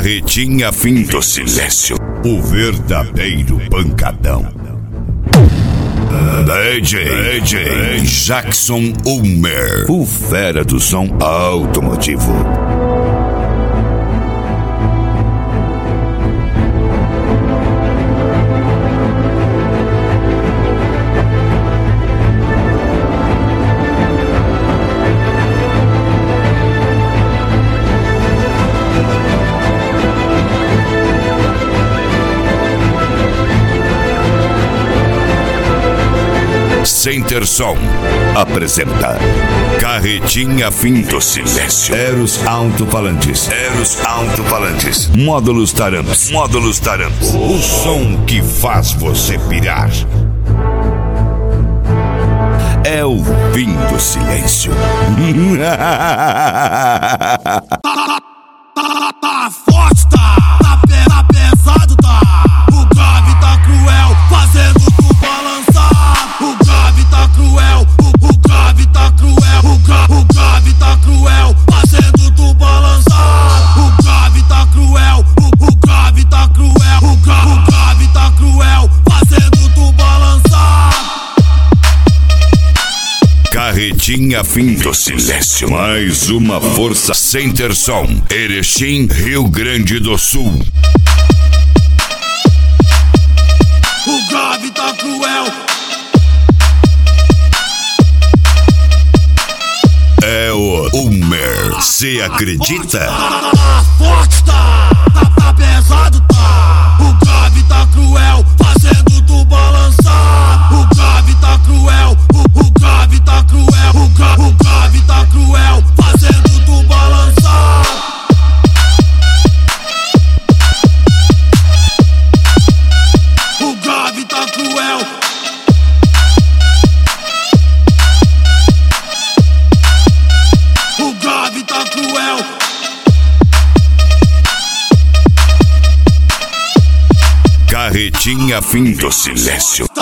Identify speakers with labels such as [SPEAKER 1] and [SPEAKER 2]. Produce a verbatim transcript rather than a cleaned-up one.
[SPEAKER 1] Carretinha fim do silêncio. O verdadeiro pancadão. D J, D J Jackson Ulmer, o fera do som automotivo. Center Som apresenta Carretinha fim do silêncio. Eros alto-falantes. Eros alto-falantes. Módulos Taramps. Módulos Taramps. O som que faz você pirar. É o fim do silêncio.
[SPEAKER 2] Tá forte, tá, tá, pe tá pesado, tá. O grave tá cruel, fazendo tu balançar. O grave tá cruel, o, o grave tá cruel. O, gra o grave tá cruel, fazendo tu balançar. O grave tá cruel, o, o grave tá cruel. O, gra o grave tá cruel, fazendo tu balançar.
[SPEAKER 1] Carretinha fim do silêncio. Mais uma força. Center Som, Erechim, Rio Grande do Sul.
[SPEAKER 2] O grave tá cruel.
[SPEAKER 1] É o Ulmer. Cê acredita?
[SPEAKER 2] Tá forte, tá, tá, tá pesado, tá. O grave tá cruel, fazendo tu balançar. O grave tá cruel, o, o grave tá cruel. O, gra o grave tá cruel, fazendo tu balançar. O grave tá cruel. O grave tá cruel.
[SPEAKER 1] Carretinha fim do silêncio.